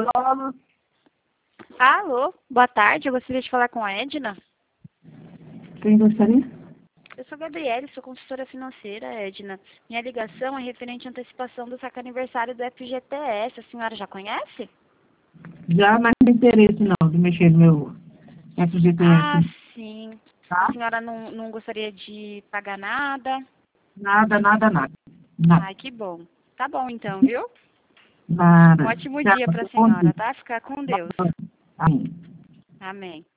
Alô? Alô, boa tarde, eu gostaria de falar com a Edna. Quem gostaria? Eu sou a Gabriele, sou consultora financeira, Edna. Minha ligação é referente à antecipação do saque aniversário do FGTS. A senhora já conhece? Já, mas não tem interesse não, de mexer no meu Ah, FGTS. sim. A Tá? senhora não gostaria de pagar nada? Nada, nada, nada. Nada. Ai, que bom. Tá bom então, viu? Um Nada. ótimo dia Tchau, para a bom senhora, dia. tá? Ficar com Deus. Amém. Amém.